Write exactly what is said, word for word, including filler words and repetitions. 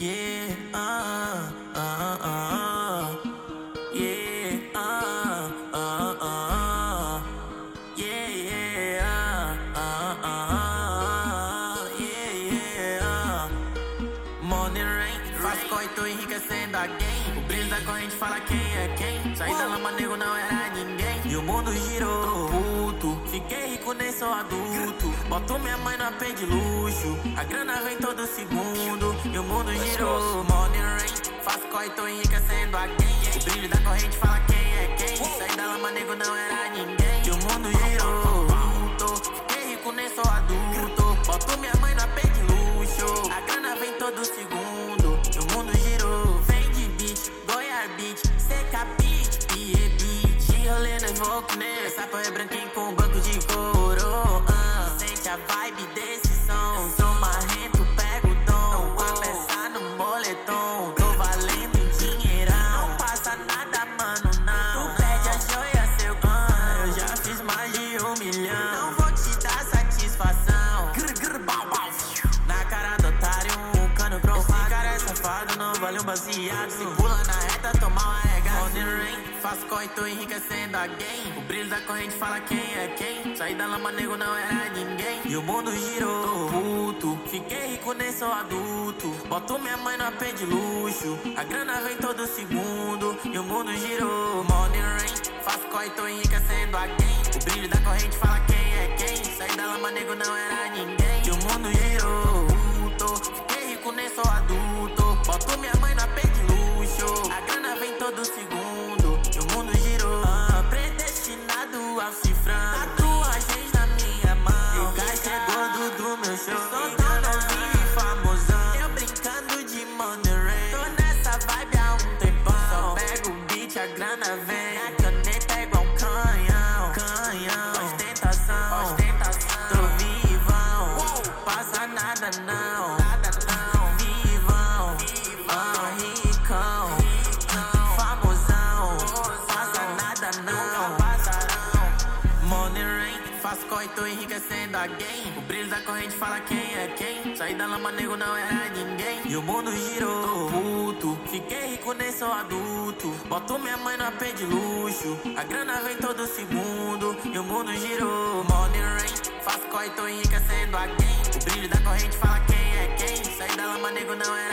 Yeah, ah, ah, ah, yeah, ah, ah, ah, yeah, yeah, ah, ah, ah, yeah, yeah. Money rain, faz coito enriquecendo a game. O brilho da corrente fala quem é quem. Saí da lama, nego, não era ninguém. E o mundo girou, puto. Fiquei rico, nem sou adulto. Boto minha mãe no A P de luxo. A grana vem todo segundo. E o mundo girou, money rain, faz coito enriquecendo a game. O brilho da corrente fala quem é quem. Saí da lama, nego, não era ninguém. E o mundo girou, puto. Fiquei rico, nem sou adulto. Boto minha mãe no A P de luxo. A grana vem todo segundo. E o mundo girou, vem de beat, Goiás beat, seca beat, pie beat. De rolê no evoco, né? Essa porra é branquinho com banco de couro. uh. Sente a vibe desse som. Sou marrento, pego o dom. A peça no moletom. Tô valendo dinheirão. Não passa nada, mano, não. Tu pede a joia, seu cão. Eu já fiz mais de um milhão. Não vou te dar satisfação. Grr, grr, bau, bau. Na cara do otário, um cano cromado. Esse cara é safado, não vale um baseado. Se pula na reta, toma uma regaça. Money rain, faz coito enriquecendo a game. O brilho da corrente fala quem é quem. Saí da lama, nego, não era ninguém. E o mundo girou, puto. Fiquei rico, nem sou adulto. Boto minha mãe no A P de luxo. A grana vem todo segundo. E o mundo girou, money rain, faz coito enriquecendo a game. O brilho da corrente fala quem é quem. Saí da lama, nego, não era ninguém. E o mundo girou, puto. Fiquei rico, nem sou adulto. Boto minha mãe no A P de luxo. A grana vem todo segundo. E o mundo girou, ah, predestinado ao cifrão. Tatuagens na minha mão. O gás é gordo do meu show. Sou tão novinho e famosão. Eu brincando de money rain. Tô nessa vibe há um tempão. Só pego o beat, a grana vem. A caneta é igual um canhão. Canhão, ostentação, ostentação. Tô vivão, passa nada não. Nada não, vivão, ah, ricão, famosão. Passa nada não, passarão. Money rain, faz coito enriquecendo a game. O brilho da corrente fala quem é quem. Saí da lama, nego, não era ninguém. E o mundo girou, puto. Fiquei rico, nem sou adulto. Boto minha mãe no A P de luxo. A grana vem todo segundo. E o mundo girou, money rain, faz coito enriquecendo a game. O brilho da corrente fala quem é quem. Saí da lama, nego, não era